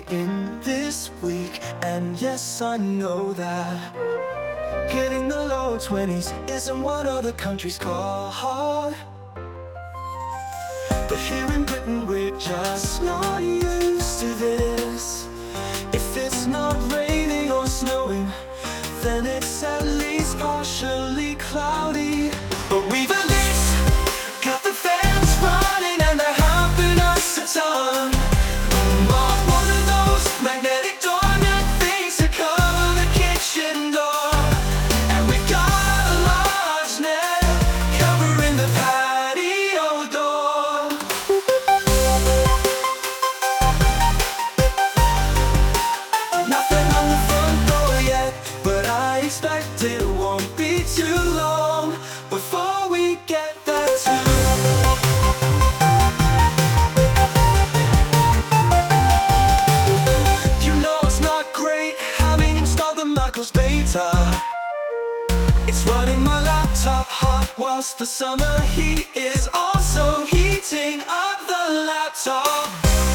in this week. And yes, I know that hitting the low 20s isn't what other countries call hard. But here in Britain we're just not used to this. If it's not raining or snowing, then it's at least partially cloudy. But we've at least got the fans running and they're helping us a ton. Bought one of those magnetic doormat things to cover the kitchen door. And we've got a large net covering the patio door. Nothing on the front door yet, but I expect it won't be too long before we get that too. You know it's not great having installed the Macros Beta. It's running my laptop hot whilst the summer heat is also heating up the laptop.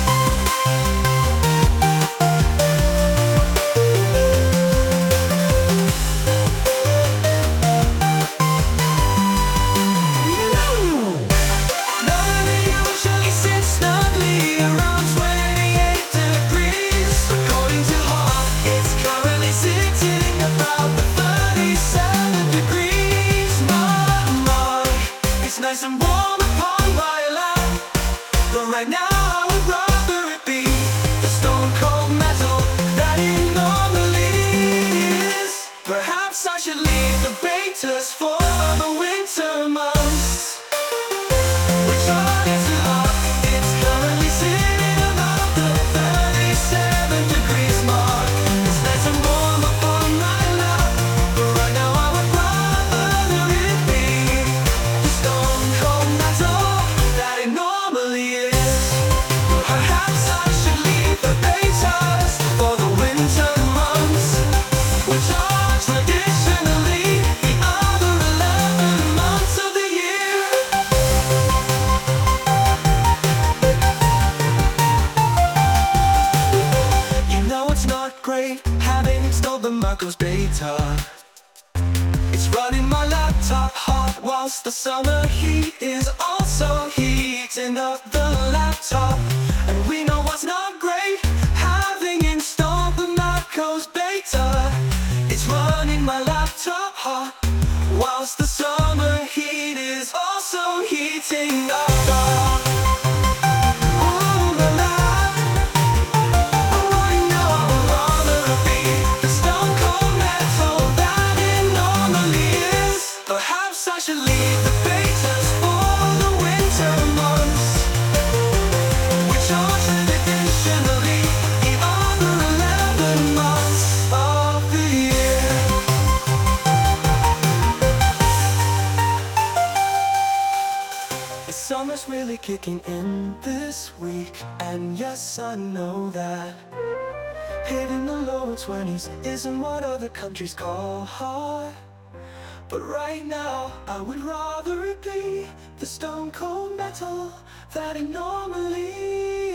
Nice and warm upon my lap, but right now I would rather it be the stone cold metal that it normally is. Perhaps I should leave the betas for the winter months, which aren't too hot. It's currently sitting about the 37 degrees mark. It's nice and warm upon my lap, but right now I would rather it be the stone cold metal that it normally is. Perhaps I should leave the betas for the winter months, which are traditionally the other 11 months of the year. You know it's not great having installed the Macros Beta. It's running my laptop hot whilst the summer heat is also heating up the laptop. And we know what's not great having installed the Macros Beta. It's running my laptop hot whilst the summer heat is also heating up. Ooh la la. Oh, I know I would rather it be the stone cold metal that it normally is. Perhaps I should leave the betas for the winter months, which are traditionally the other 11 months of the year. The summer's really kicking in this week, and yes, I know that hitting the low 20s isn't what other countries call hard. But right now, I would rather it be the stone cold metal that it normally